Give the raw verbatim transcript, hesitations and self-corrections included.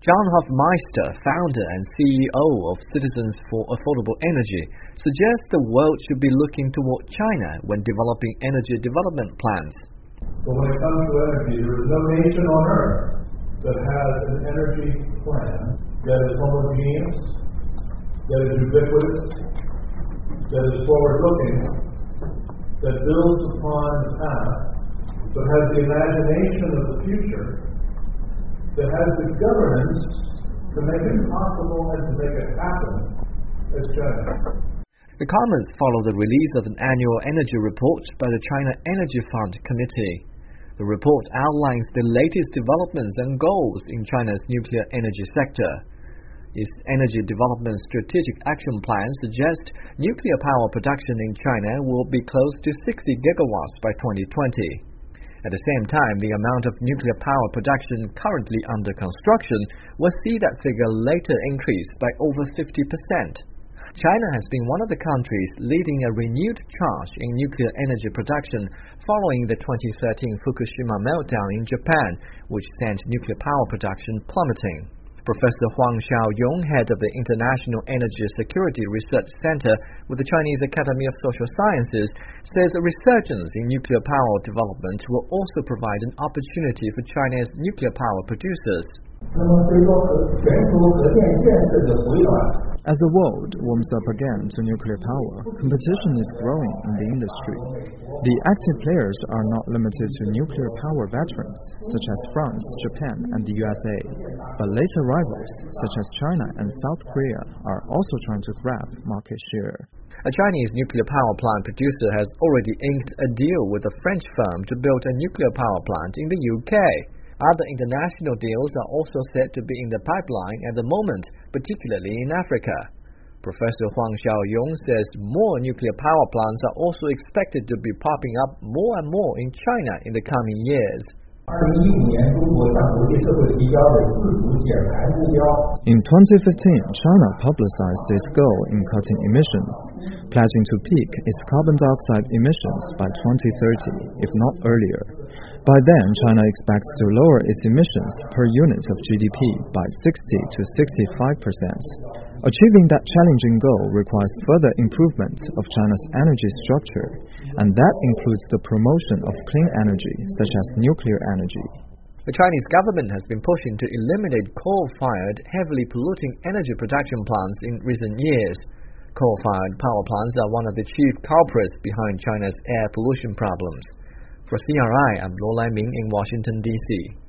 John Hofmeister, founder and C E O of Citizens for Affordable Energy, suggests the world should be looking toward China when developing energy development plans. But when it comes to energy, there is no nation on earth that has an energy plan that is homogeneous, that is ubiquitous, that is forward-looking, that builds upon the past, but has the imagination of the future, that has the governance to make it possible and to make it happen as China. The comments follow the release of an annual energy report by the China Energy Fund Committee. The report outlines the latest developments and goals in China's nuclear energy sector. Its Energy Development Strategic Action Plan suggests nuclear power production in China will be close to sixty gigawatts by twenty twenty. At the same time, the amount of nuclear power production currently under construction will see that figure later increase by over fifty percent. China has been one of the countries leading a renewed charge in nuclear energy production following the twenty thirteen Fukushima meltdown in Japan, which sent nuclear power production plummeting. Professor Huang Xiaoyong, head of the International Energy Security Research Center with the Chinese Academy of Social Sciences, says a resurgence in nuclear power development will also provide an opportunity for China's nuclear power producers. As the world warms up again to nuclear power, competition is growing in the industry. The active players are not limited to nuclear power veterans, such as France, Japan, and the U S A, but later rivals, such as China and South Korea, are also trying to grab market share. A Chinese nuclear power plant producer has already inked a deal with a French firm to build a nuclear power plant in the U K. Other international deals are also said to be in the pipeline at the moment, particularly in Africa. Professor Huang Xiaoyong says more nuclear power plants are also expected to be popping up more and more in China in the coming years. In twenty fifteen, China publicized its goal in cutting emissions, pledging to peak its carbon dioxide emissions by twenty thirty, if not earlier. By then, China expects to lower its emissions per unit of G D P by sixty to sixty-five percent. Achieving that challenging goal requires further improvement of China's energy structure, and that includes the promotion of clean energy, such as nuclear energy. The Chinese government has been pushing to eliminate coal-fired, heavily polluting energy production plants in recent years. Coal-fired power plants are one of the chief culprits behind China's air pollution problems. For C R I, I'm Luo Laiming in Washington, D C